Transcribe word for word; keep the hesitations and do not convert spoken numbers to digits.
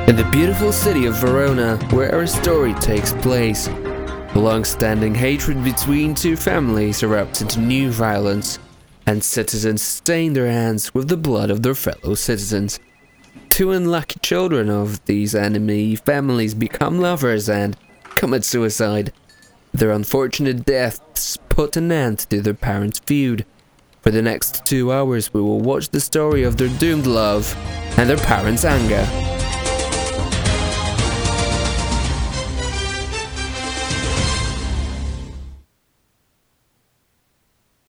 In the beautiful city of Verona, where our story takes place, the long-standing hatred between two families erupts into new violence, and citizens stain their hands with the blood of their fellow citizens. Two unlucky children of these enemy families become lovers and commit suicide. Their unfortunate deaths put an end to their parents' feud. For the next two hours we will watch the story of their doomed love and their parents' anger.